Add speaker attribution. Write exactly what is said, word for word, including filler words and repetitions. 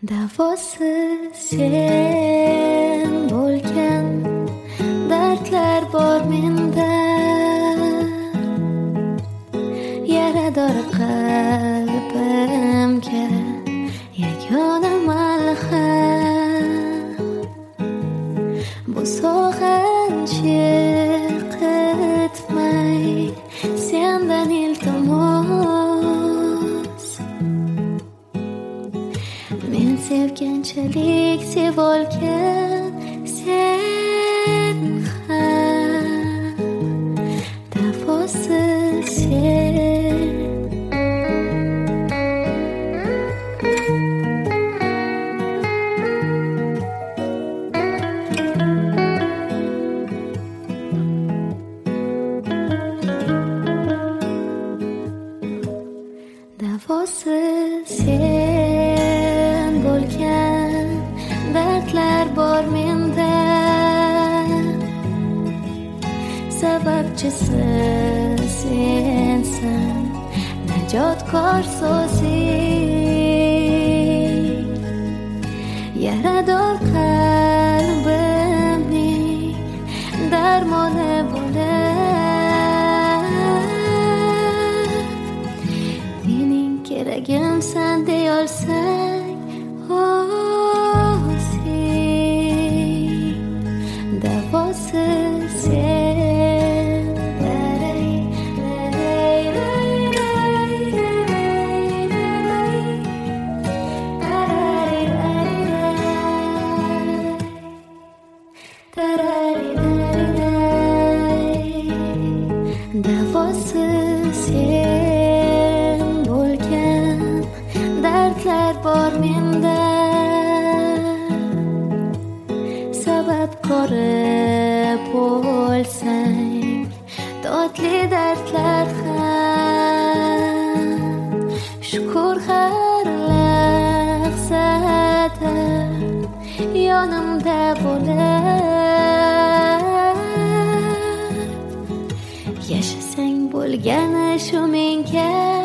Speaker 1: davosi sen bo'lgan dardlar bor menda, yarador qalbimga yagona malham. Bu sog'inch yiqitmay sendan iltimos, men sevganchalik sevolgan sen ham davosi sen. Davosi sen bo'lgan dardlar bor menda, sababchisi sensan, najotkor so'zing, yarador qalbimning darmoni bo'lib, mening keragimsan deyolsang o'zing, davosi sen. Davosi sen bo'lgan dardlar bor menda, sababkori bo'lsang totli dardlar ham, shukr har lahzada yonimda bo'lib, yashasang bo'lgani shu menga